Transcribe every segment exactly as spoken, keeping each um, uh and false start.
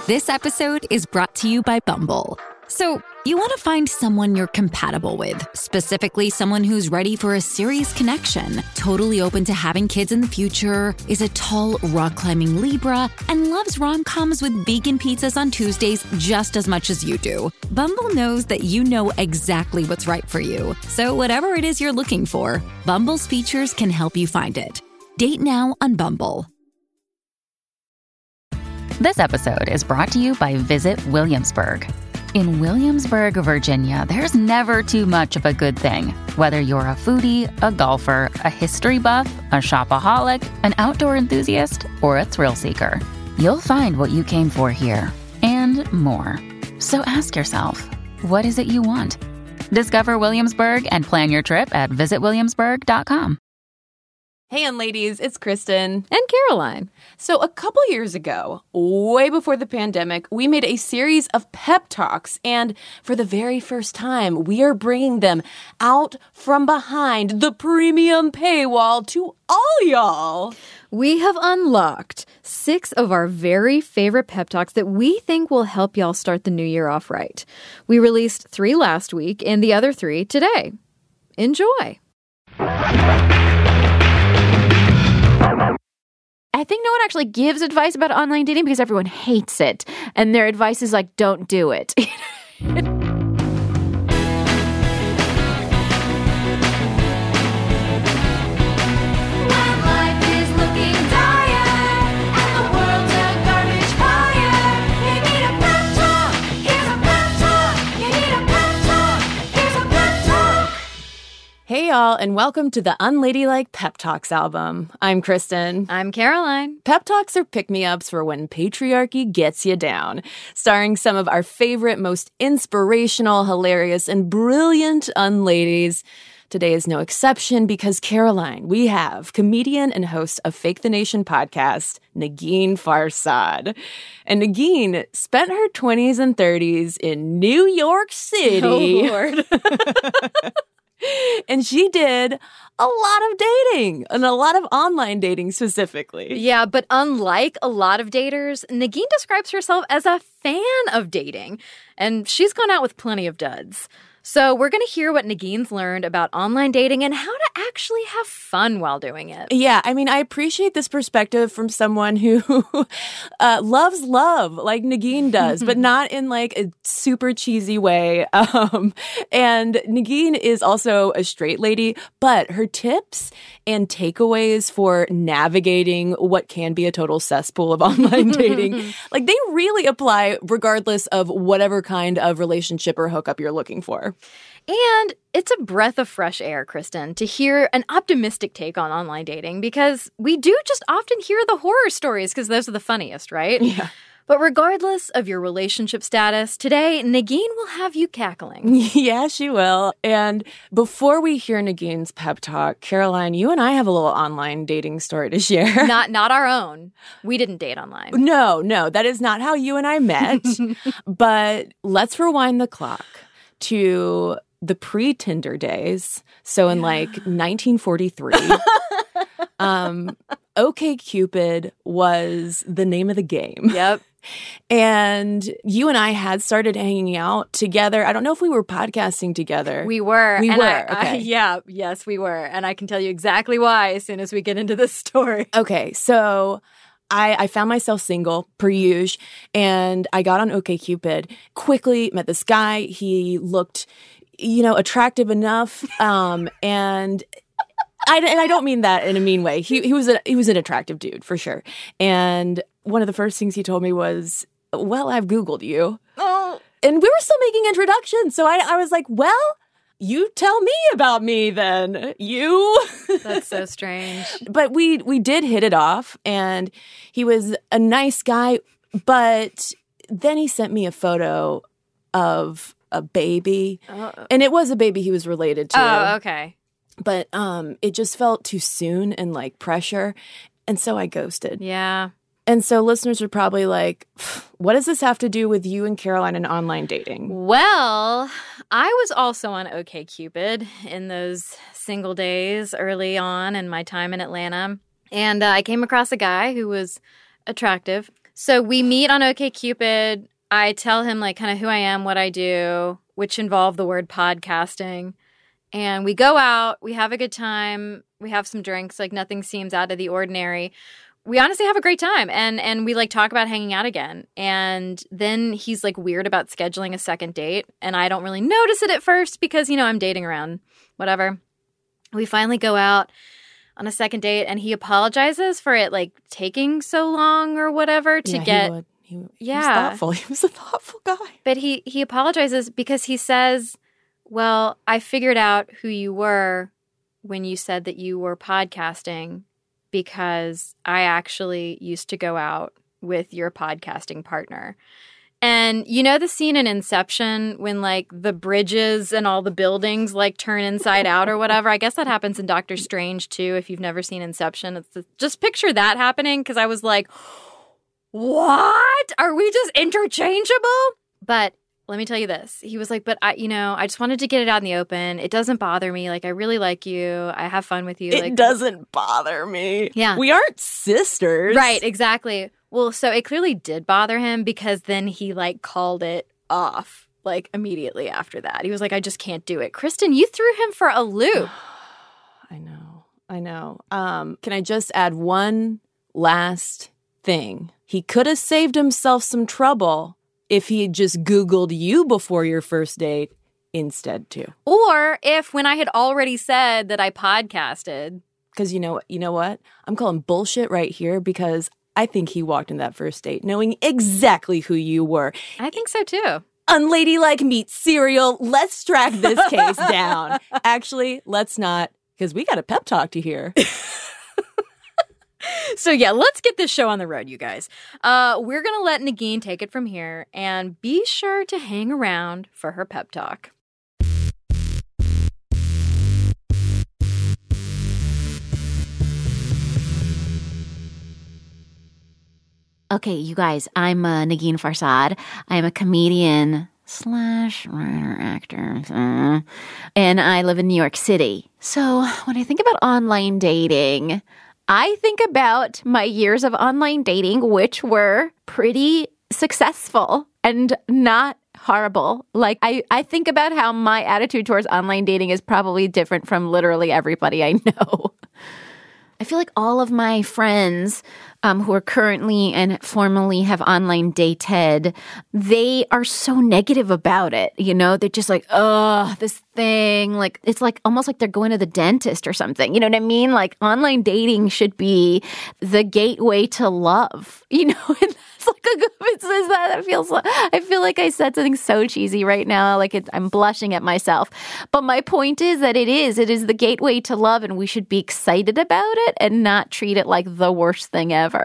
This episode is brought to you by Bumble. So, you want to find someone you're compatible with, specifically someone who's ready for a serious connection, totally open to having kids in the future, is a tall, rock-climbing Libra, and loves rom-coms with vegan pizzas on Tuesdays just as much as you do. Bumble knows that you know exactly what's right for you. So whatever it is you're looking for, Bumble's features can help you find it. Date now on Bumble. This episode is brought to you by Visit Williamsburg. In Williamsburg, Virginia, there's never too much of a good thing. Whether you're a foodie, a golfer, a history buff, a shopaholic, an outdoor enthusiast, or a thrill seeker, you'll find what you came for here and more. So ask yourself, what is it you want? Discover Williamsburg and plan your trip at visit williamsburg dot com. Hey, ladies, it's Kristen. And Caroline. So a couple years ago, way before the pandemic, we made a series of pep talks. And for the very first time, we are bringing them out from behind the premium paywall to all y'all. We have unlocked six of our very favorite pep talks that we think will help y'all start the new year off right. We released three last week and the other three today. Enjoy. I think no one actually gives advice about online dating because everyone hates it. And their advice is like, don't do it. Hey, y'all, and welcome to the Unladylike Pep Talks album. I'm Kristen. I'm Caroline. Pep Talks are pick-me-ups for when patriarchy gets you down, starring some of our favorite, most inspirational, hilarious, and brilliant unladies. Today is no exception because, Caroline, we have comedian and host of Fake the Nation podcast, Negin Farsad. And Negin spent her twenties and thirties in New York City. Oh, Lord. And she did a lot of dating, and a lot of online dating specifically. Yeah, but unlike a lot of daters, Negin describes herself as a fan of dating, and she's gone out with plenty of duds. So we're going to hear what Negin's learned about online dating and how to actually have fun while doing it. Yeah, I mean, I appreciate this perspective from someone who uh, loves love like Negin does, but not in like a super cheesy way. Um, and Negin is also a straight lady, but her tips and takeaways for navigating what can be a total cesspool of online dating, like they really apply regardless of whatever kind of relationship or hookup you're looking for. And it's a breath of fresh air, Kristen, to hear an optimistic take on online dating because we do just often hear the horror stories because those are the funniest, right? Yeah. But regardless of your relationship status, today, Negin will have you cackling. Yeah, she will. And before we hear Negin's pep talk, Caroline, you and I have a little online dating story to share. Not not our own. We didn't date online. No, no, that is not how you and I met. But let's rewind the clock to the pre-Tinder days. So in like nineteen forty-three, um, OkCupid was the name of the game. Yep. And you and I had started hanging out together. I don't know if we were podcasting together. We were. We and were. I, okay. I, yeah. Yes, we were. And I can tell you exactly why as soon as we get into this story. Okay. So I, I found myself single, per usual, and I got on OkCupid. Quickly met this guy. He looked, you know, attractive enough. Um, and I, and I don't mean that in a mean way. He he was a, he was an attractive dude for sure. And one of the first things he told me was, "Well, I've Googled you." Oh. And we were still making introductions, so I I was like, "Well, you tell me about me then. You." That's so strange. But we we did hit it off, and he was a nice guy. But then he sent me a photo of a baby, Oh. and it was a baby he was related to. Oh, okay. But um, it just felt too soon and like pressure. And so I ghosted. Yeah. And so listeners are probably like, what does this have to do with you and Caroline and online dating? Well, I was also on OkCupid in those single days early on in my time in Atlanta. And uh, I came across a guy who was attractive. So we meet on OkCupid. I tell him like kind of who I am, what I do, which involve the word podcasting. And we go out, we have a good time, we have some drinks, like nothing seems out of the ordinary. We honestly have a great time, and and we like talk about hanging out again. And then he's like weird about scheduling a second date, and I don't really notice it at first because, you know, I'm dating around, whatever. We finally go out on a second date, and he apologizes for it like taking so long or whatever to yeah, get. He would. He, he yeah, was thoughtful. He was a thoughtful guy. But he he apologizes because he says, well, I figured out who you were when you said that you were podcasting because I actually used to go out with your podcasting partner. And you know the scene in Inception when like the bridges and all the buildings like turn inside out or whatever? I guess that happens in Doctor Strange too if you've never seen Inception. It's just, just picture that happening because I was like, what? Are we just interchangeable? But let me tell you this. He was like, but I, you know, I just wanted to get it out in the open. It doesn't bother me. Like, I really like you. I have fun with you. It like, doesn't bother me. Yeah. We aren't sisters. Right, exactly. Well, so it clearly did bother him because then he like called it off like immediately after that. He was like, I just can't do it. Kristen, you threw him for a loop. I know. I know. Um, can I just add one last thing? He could have saved himself some trouble if he had just Googled you before your first date instead, too. Or if when I had already said that I podcasted. Because you know, you know what? I'm calling bullshit right here because I think he walked in that first date knowing exactly who you were. I think so, too. Unladylike meat cereal. Let's track this case down. Actually, let's not, because we got a pep talk to hear. So yeah, let's get this show on the road, you guys. Uh, we're going to let Negin take it from here, and be sure to hang around for her pep talk. Okay, you guys, I'm uh, Negin Farsad. I'm a comedian slash writer, actor, uh, and I live in New York City. So when I think about online dating, I think about my years of online dating, which were pretty successful and not horrible. Like, I, I think about how my attitude towards online dating is probably different from literally everybody I know. I feel like all of my friends um, who are currently and formerly have online dated, they are so negative about it. You know, they're just like, oh, this thing. Like, it's like almost like they're going to the dentist or something. You know what I mean? Like, online dating should be the gateway to love. You know, and that's like a good, it says that. It feels like, I feel like I said something so cheesy right now. Like, it, I'm blushing at myself. But my point is that it is. It is the gateway to love, and we should be excited about it and not treat it like the worst thing ever.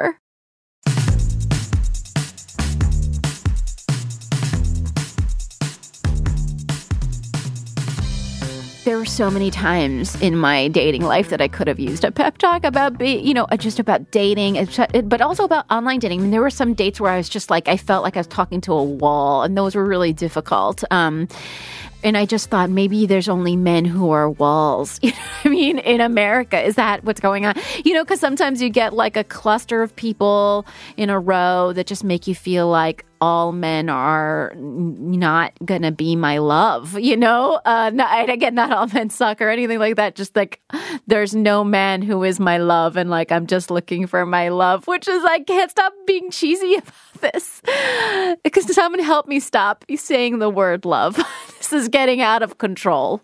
There were so many times in my dating life that I could have used a pep talk about, be, you know, just about dating, but also about online dating. I mean, there were some dates where I was just like, I felt like I was talking to a wall, and those were really difficult. Um, And I just thought maybe there's only men who are walls. You know what I mean? In America, is that what's going on? You know, because sometimes you get like a cluster of people in a row that just make you feel like all men are not going to be my love, you know? Uh, not, and again, not all men suck or anything like that. Just like there's no man who is my love, and like I'm just looking for my love, which is I can't stop being cheesy about this. Because someone help me stop saying the word love. This is getting out of control.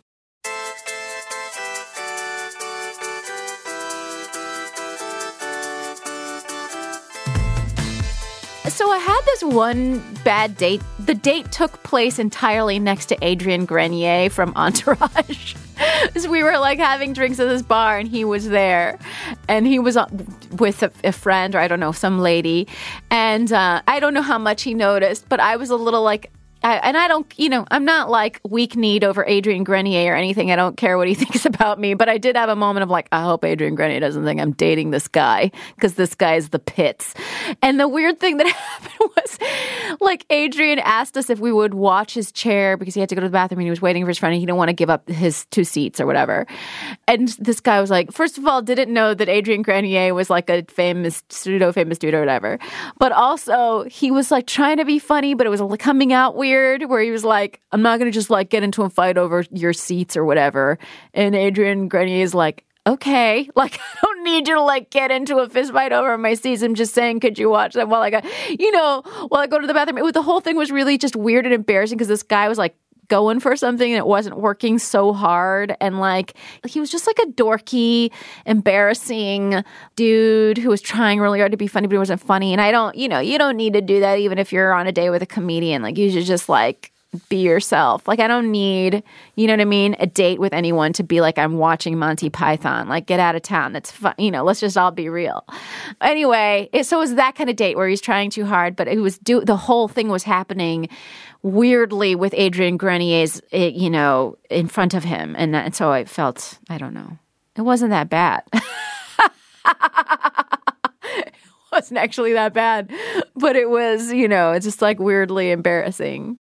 So I had this one bad date. The date took place entirely next to Adrian Grenier from Entourage. So we were like having drinks at this bar, and he was there, and he was with a, a friend, or I don't know, some lady. And uh, I don't know how much he noticed, but I was a little like, I, and I don't, you know, I'm not like weak-kneed over Adrian Grenier or anything. I don't care what he thinks about me. But I did have a moment of like, I hope Adrian Grenier doesn't think I'm dating this guy, because this guy is the pits. And the weird thing that happened was, like, like Adrian asked us if we would watch his chair because he had to go to the bathroom and he was waiting for his friend and he didn't want to give up his two seats or whatever. And this guy was like, first of all, didn't know that Adrian Grenier was like a famous, pseudo-famous dude or whatever. But also, he was like trying to be funny, but it was like coming out weird where he was like, I'm not going to just like get into a fight over your seats or whatever. And Adrian Grenier is like, okay, like, I don't need you to, like, get into a fist fight over my seats. I'm just saying, could you watch that while I got, you know, while I go to the bathroom? It was, the whole thing was really just weird and embarrassing because this guy was, like, going for something and it wasn't working so hard. And, like, he was just, like, a dorky, embarrassing dude who was trying really hard to be funny, but he wasn't funny. And I don't, you know, you don't need to do that even if you're on a date with a comedian. Like, you should just, like, be yourself. Like, I don't need, you know what I mean, a date with anyone to be like, I'm watching Monty Python. Like, get out of town. That's fun. You know, let's just all be real. Anyway, it, so it was that kind of date where he's trying too hard, but it was do the whole thing was happening weirdly with Adrian Grenier's, you know, in front of him. And, that, and so I felt, I don't know, it wasn't that bad. It wasn't actually that bad, but it was, you know, it's just like weirdly embarrassing.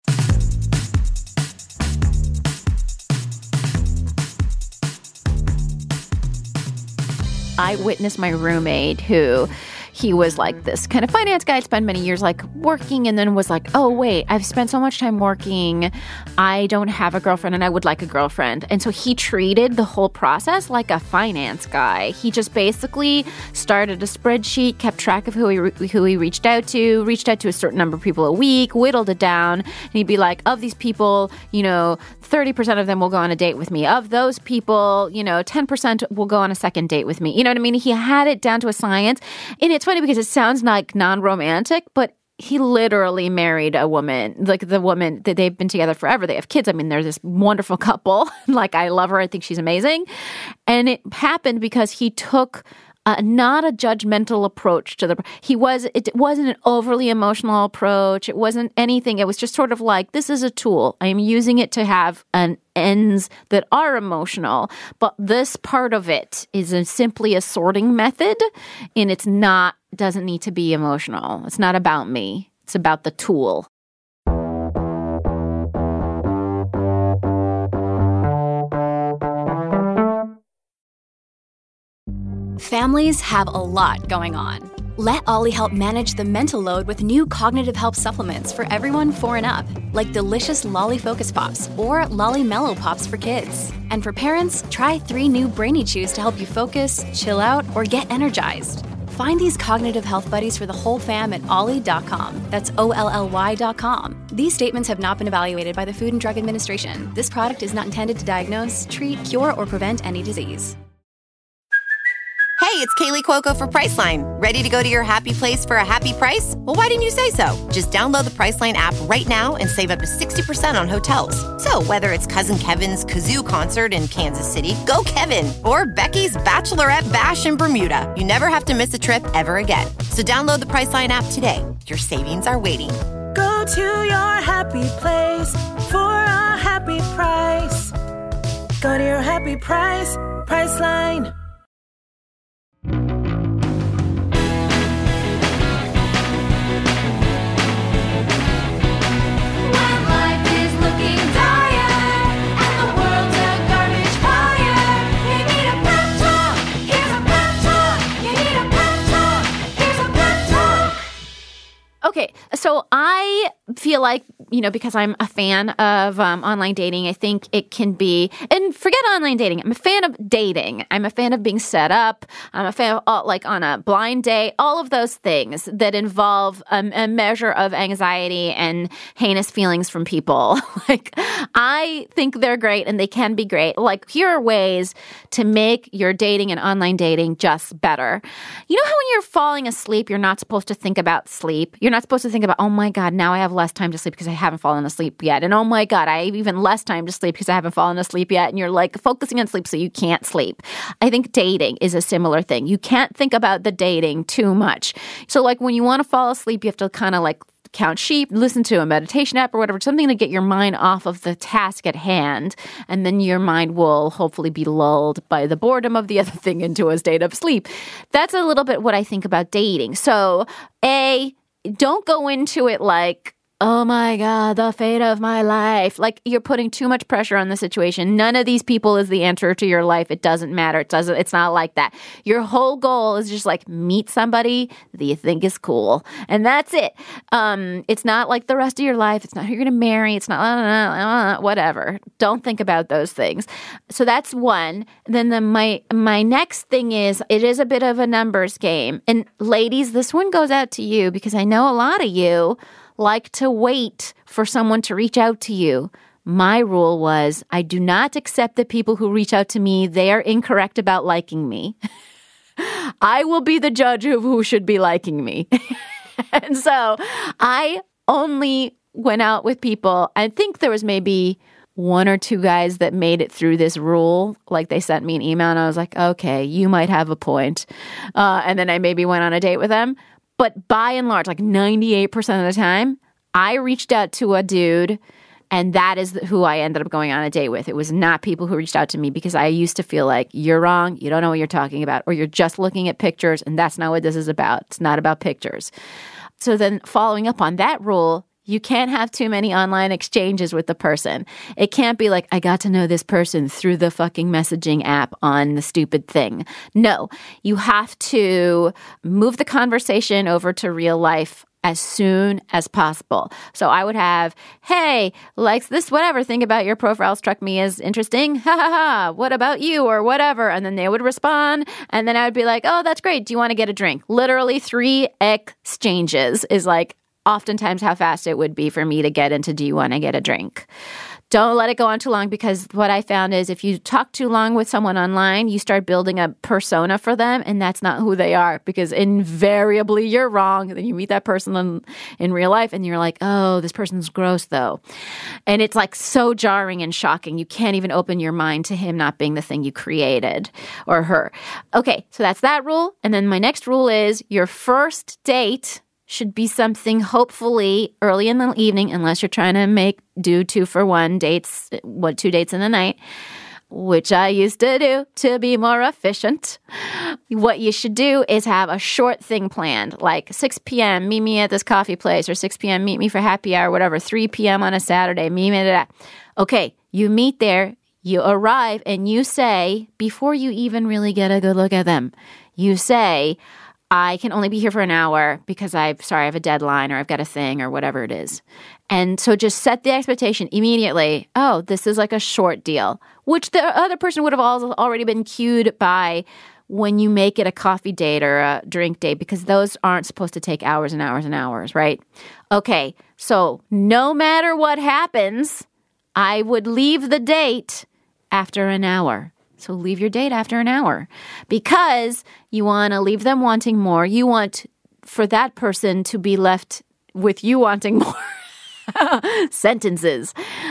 I witnessed my roommate who he was like this kind of finance guy, spent many years like working and then was like, oh, wait, I've spent so much time working. I don't have a girlfriend and I would like a girlfriend. And so he treated the whole process like a finance guy. He just basically started a spreadsheet, kept track of who he, re- who he reached out to, reached out to a certain number of people a week, whittled it down. And he'd be like, of these people, you know, thirty percent of them will go on a date with me. Of those people, you know, ten percent will go on a second date with me. You know what I mean? He had it down to a science. And it's funny because it sounds like non-romantic, but he literally married a woman, like the woman that they've been together forever. They have kids. I mean, they're this wonderful couple. Like, I love her. I think she's amazing. And it happened because he took Uh, not a judgmental approach to the, he was, it wasn't an overly emotional approach. It wasn't anything. It was just sort of like, this is a tool. I am using it to have an ends that are emotional, but this part of it is a, simply a sorting method and it's not, doesn't need to be emotional. It's not about me. It's about the tool. Families have a lot going on. Let Ollie help manage the mental load with new cognitive help supplements for everyone four and up, like delicious Lolly Focus Pops or Lolly Mellow Pops for kids. And for parents, try three new Brainy Chews to help you focus, chill out, or get energized. Find these cognitive health buddies for the whole fam at ollie dot com. That's O L L Y dot com. These statements have not been evaluated by the Food and Drug Administration. This product is not intended to diagnose, treat, cure, or prevent any disease. Hey, it's Kaylee Cuoco for Priceline. Ready to go to your happy place for a happy price? Well, why didn't you say so? Just download the Priceline app right now and save up to sixty percent on hotels. So whether it's Cousin Kevin's Kazoo Concert in Kansas City, go Kevin, or Becky's Bachelorette Bash in Bermuda, you never have to miss a trip ever again. So download the Priceline app today. Your savings are waiting. Go to your happy place for a happy price. Go to your happy price, Priceline. Okay, so I feel like, you know, because I'm a fan of um, online dating, I think it can be, and forget online dating, I'm a fan of dating. I'm a fan of being set up. I'm a fan of, all, like, on a blind date, all of those things that involve um, a measure of anxiety and heinous feelings from people. Like, I think they're great and they can be great. Like, here are ways to make your dating and online dating just better. You know how when you're falling asleep, you're not supposed to think about sleep? You're not supposed to think about, oh my God, now I have less time to sleep because I haven't fallen asleep yet. And oh my God, I have even less time to sleep because I haven't fallen asleep yet. And you're like focusing on sleep so you can't sleep. I think dating is a similar thing. You can't think about the dating too much. So like when you want to fall asleep, you have to kind of like count sheep, listen to a meditation app or whatever, something to get your mind off of the task at hand. And then your mind will hopefully be lulled by the boredom of the other thing into a state of sleep. That's a little bit what I think about dating. So A, don't go into it like, oh my God, the fate of my life. Like you're putting too much pressure on the situation. None of these people is the answer to your life. It doesn't matter. It doesn't, it's not like that. Your whole goal is just like meet somebody that you think is cool. And that's it. Um, it's not like the rest of your life. It's not who you're going to marry. It's not uh, uh, uh, whatever. Don't think about those things. So that's one. Then the, my, my next thing is it is a bit of a numbers game. And ladies, this one goes out to you because I know a lot of you like to wait for someone to reach out to you. My rule was I do not accept the people who reach out to me. They are incorrect about liking me. I will be the judge of who should be liking me. And so I only went out with people. I think there was maybe one or two guys that made it through this rule. Like they sent me an email and I was like, okay, you might have a point. Uh, and then I maybe went on a date with them. But by and large, like ninety-eight percent of the time, I reached out to a dude, and that is who I ended up going on a date with. It was not people who reached out to me because I used to feel like you're wrong, you don't know what you're talking about, or you're just looking at pictures, and that's not what this is about. It's not about pictures. So then following up on that rule, you can't have too many online exchanges with the person. It can't be like, I got to know this person through the fucking messaging app on the stupid thing. No, you have to move the conversation over to real life as soon as possible. So I would have, hey, likes this, whatever, think about your profile struck me as interesting. Ha ha ha. What about you or whatever? And then they would respond. And then I would be like, oh, that's great. Do you want to get a drink? Literally three exchanges is like, oftentimes how fast it would be for me to get into do you want to get a drink. Don't let it go on too long because what I found is if you talk too long with someone online, you start building a persona for them and that's not who they are because invariably you're wrong. Then you meet that person in, in real life and you're like, oh, this person's gross though. And it's like so jarring and shocking. You can't even open your mind to him not being the thing you created or her. Okay, so that's that rule. And then my next rule is your first date should be something hopefully early in the evening, unless you're trying to make do two for one dates, what two dates in a night, which I used to do to be more efficient. What you should do is have a short thing planned, like six p.m., meet me at this coffee place, or six p.m., meet me for happy hour, whatever, three p.m. on a Saturday, meet me at that. Okay, you meet there, you arrive, and you say, before you even really get a good look at them, you say, I can only be here for an hour because I've, sorry, I have a deadline or I've got a thing or whatever it is. And so just set the expectation immediately. Oh, this is like a short deal, which the other person would have already been cued by when you make it a coffee date or a drink date because those aren't supposed to take hours and hours and hours, right? Okay, so no matter what happens, I would leave the date after an hour. So leave your date after an hour because you want to leave them wanting more. You want for that person to be left with you wanting more. Sentences.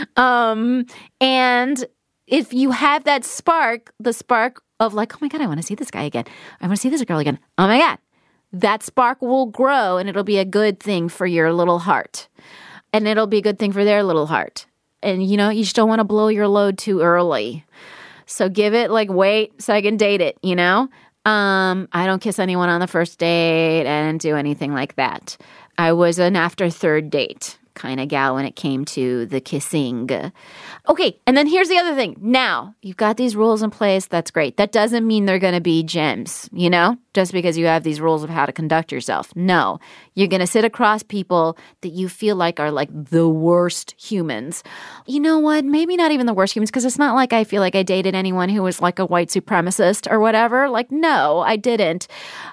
Um, and if you have that spark, the spark of like, oh my God, I want to see this guy again. I want to see this girl again. Oh my God. That spark will grow and it'll be a good thing for your little heart. And it'll be a good thing for their little heart. And, you know, you just don't want to blow your load too early. So give it like, wait so I can date it, you know? Um, I don't kiss anyone on the first date. I didn't do anything like that. I was an after third date kind of gal when it came to the kissing. Okay, and then here's the other thing. Now, you've got these rules in place. That's great. That doesn't mean they're going to be gems, you know, just because you have these rules of how to conduct yourself. No, you're going to sit across people that you feel like are like the worst humans. You know what? Maybe not even the worst humans, because it's not like I feel like I dated anyone who was like a white supremacist or whatever. Like, no, I didn't.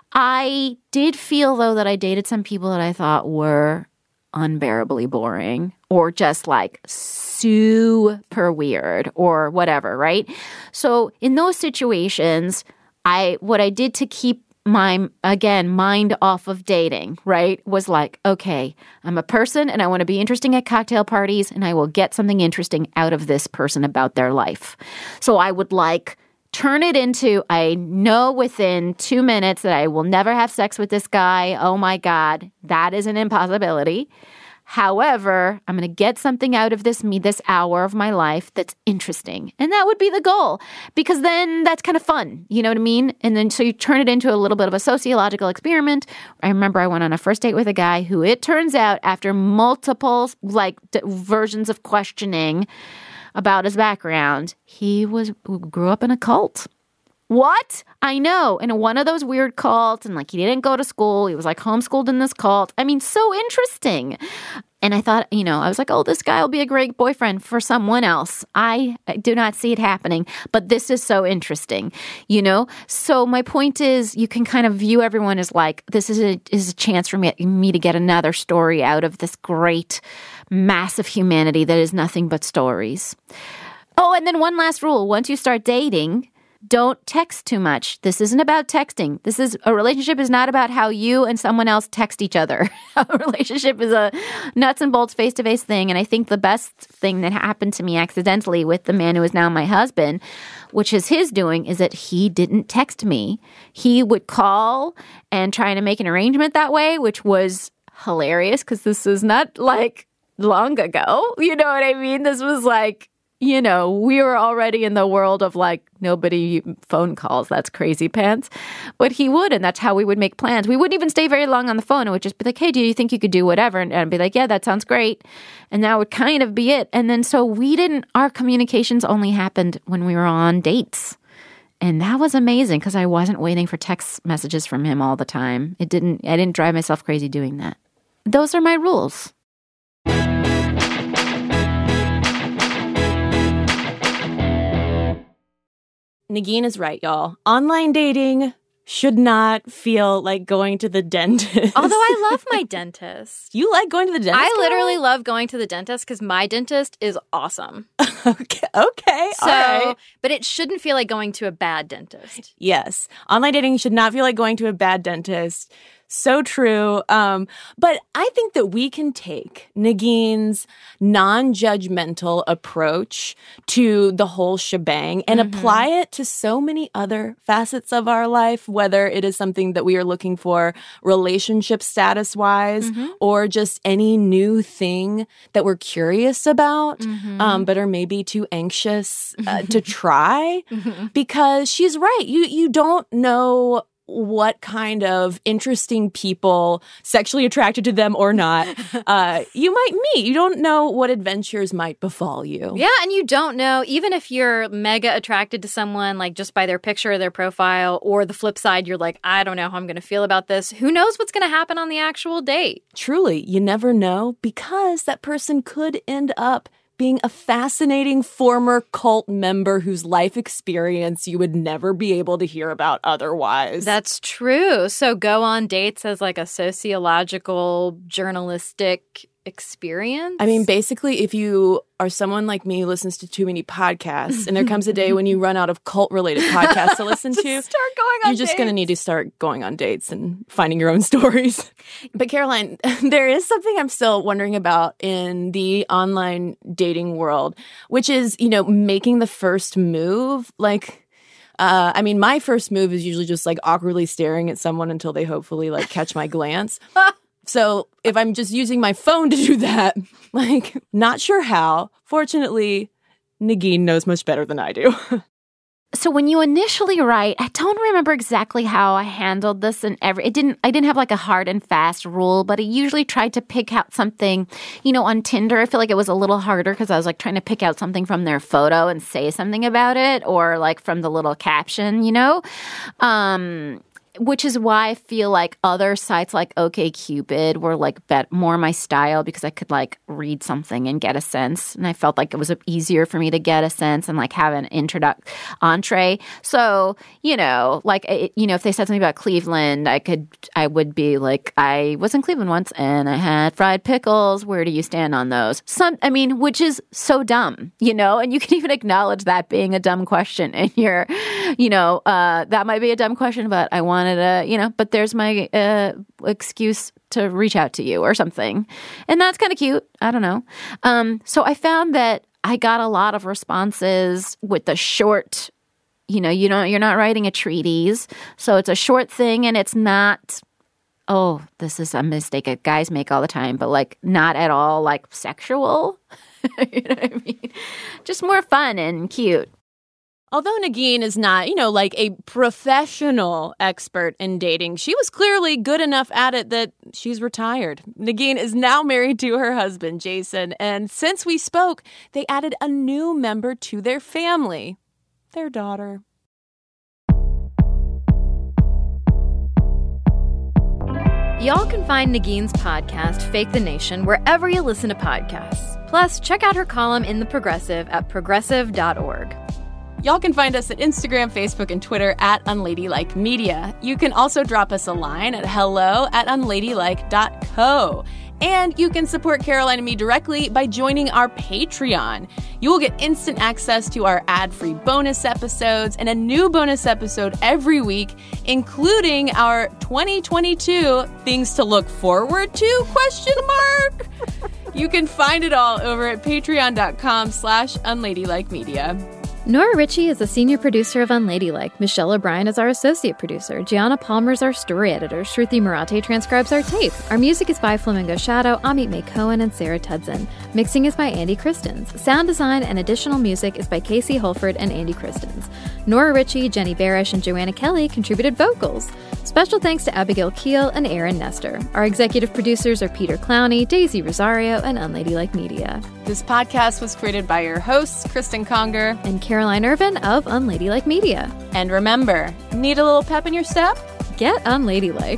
I did feel, though, that I dated some people that I thought were unbearably boring or just like super weird or whatever, right? So in those situations, I what I did to keep my, again, mind off of dating, right, was like, okay, I'm a person and I want to be interesting at cocktail parties and I will get something interesting out of this person about their life. So I would like turn it into, I know within two minutes that I will never have sex with this guy. Oh my God, that is an impossibility. However, I'm going to get something out of this me this hour of my life that's interesting. And that would be the goal, because then that's kind of fun. You know what I mean? And then so you turn it into a little bit of a sociological experiment. I remember I went on a first date with a guy who, it turns out, after multiple like d- versions of questioning about his background, he was grew up in a cult. What? I know. In one of those weird cults, and like he didn't go to school. He was like homeschooled in this cult. I mean, so interesting. And I thought, you know, I was like, oh, this guy will be a great boyfriend for someone else. I do not see it happening, but this is so interesting, you know? So my point is, you can kind of view everyone as like, this is a, is a chance for me, me to get another story out of this great mass of humanity that is nothing but stories. Oh, and then one last rule. Once you start dating, don't text too much. This isn't about texting. This is a relationship is not about how you and someone else text each other. A relationship is a nuts and bolts face-to-face thing. And I think the best thing that happened to me accidentally with the man who is now my husband, which is his doing, is that he didn't text me. He would call and try to make an arrangement that way, which was hilarious because this is not like long ago. You know what I mean? This was like, you know, we were already in the world of like nobody phone calls. That's crazy pants. But he would, and that's how we would make plans. We wouldn't even stay very long on the phone. It would just be like, hey, do you think you could do whatever? And I'd be like, yeah, that sounds great. And that would kind of be it. And then so we didn't, our communications only happened when we were on dates. And that was amazing because I wasn't waiting for text messages from him all the time. It didn't, I didn't drive myself crazy doing that. Those are my rules. Negin is right, y'all. Online dating should not feel like going to the dentist. Although I love my dentist. You like going to the dentist? I literally love going to the dentist because my dentist is awesome. okay, okay, so, all right. But it shouldn't feel like going to a bad dentist. Yes. Online dating should not feel like going to a bad dentist. So true. Um, but I think that we can take Negin's non-judgmental approach to the whole shebang and mm-hmm. apply it to so many other facets of our life, whether it is something that we are looking for relationship status-wise mm-hmm. or just any new thing that we're curious about, mm-hmm. um, but are maybe too anxious uh, to try. Mm-hmm. Because she's right. You, you don't know what kind of interesting people, sexually attracted to them or not, uh, you might meet. You don't know what adventures might befall you. Yeah, and you don't know, even if you're mega attracted to someone, like just by their picture or their profile, or the flip side, you're like, I don't know how I'm going to feel about this. Who knows what's going to happen on the actual date? Truly, you never know, because that person could end up being a fascinating former cult member whose life experience you would never be able to hear about otherwise. That's true. So go on dates as like a sociological, journalistic experience? I mean, basically, if you are someone like me who listens to too many podcasts, and there comes a day when you run out of cult-related podcasts to listen to, start going on you're just going to need to start going on dates and finding your own stories. But Caroline, there is something I'm still wondering about in the online dating world, which is, you know, making the first move. Like, uh, I mean, my first move is usually just like awkwardly staring at someone until they hopefully like catch my glance. So if I'm just using my phone to do that, like, not sure how. Fortunately, Negin knows much better than I do. So when you initially write, I don't remember exactly how I handled this, and every it didn't. I didn't have like a hard and fast rule, but I usually tried to pick out something. You know, on Tinder, I feel like it was a little harder because I was like trying to pick out something from their photo and say something about it, or like from the little caption. You know. Um, Which is why I feel like other sites like OkCupid were like bet more my style, because I could like read something and get a sense. And I felt like it was easier for me to get a sense and like have an introduct entree. So, you know, like, it, you know, if they said something about Cleveland, I could, I would be like, I was in Cleveland once and I had fried pickles. Where do you stand on those? Some, I mean, which is so dumb, you know, and you can even acknowledge that being a dumb question. And you're, you know, uh, that might be a dumb question, but I want To, you know, but there's my uh, excuse to reach out to you or something. And that's kind of cute. I don't know. Um, so I found that I got a lot of responses with the short, you know, you don't, you're not writing a treatise. So it's a short thing and it's not oh, this is a mistake that guys make all the time, but like not at all like sexual. You know what I mean? Just more fun and cute. Although Negin is not, you know, like a professional expert in dating, she was clearly good enough at it that she's retired. Negin is now married to her husband, Jason, and since we spoke, they added a new member to their family, their daughter. Y'all can find Negin's podcast, Fake the Nation, wherever you listen to podcasts. Plus, check out her column in The Progressive at progressive dot org. Y'all can find us at Instagram, Facebook, and Twitter at Unladylike Media. You can also drop us a line at hello at unladylike dot co. And you can support Caroline and me directly by joining our Patreon. You will get instant access to our ad-free bonus episodes and a new bonus episode every week, including our twenty twenty-two Things to Look Forward To, question mark. You can find it all over at patreon.com slash unladylike media. Nora Ritchie is the senior producer of Unladylike. Michelle O'Brien is our associate producer. Gianna Palmer is our story editor. Shruti Murate transcribes our tape. Our music is by Flamingo Shadow, Amit May Cohen, and Sarah Tudson. Mixing is by Andy Christens. Sound design and additional music is by Casey Holford and Andy Christens. Nora Ritchie, Jenny Barish, and Joanna Kelly contributed vocals. Special thanks to Abigail Keel and Aaron Nestor. Our executive producers are Peter Clowney, Daisy Rosario, and Unladylike Media. This podcast was created by your hosts, Kristen Conger and Caroline Irvin of Unladylike Media. And remember, need a little pep in your step? Get unladylike.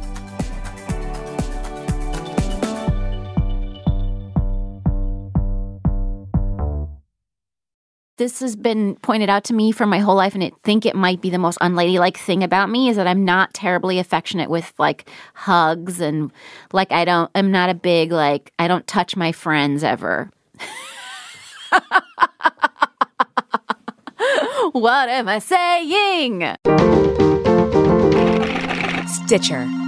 This has been pointed out to me for my whole life, and I think it might be the most unladylike thing about me is that I'm not terribly affectionate with like hugs and like I don't, I'm not a big like, I don't touch my friends ever. What am I saying? Stitcher.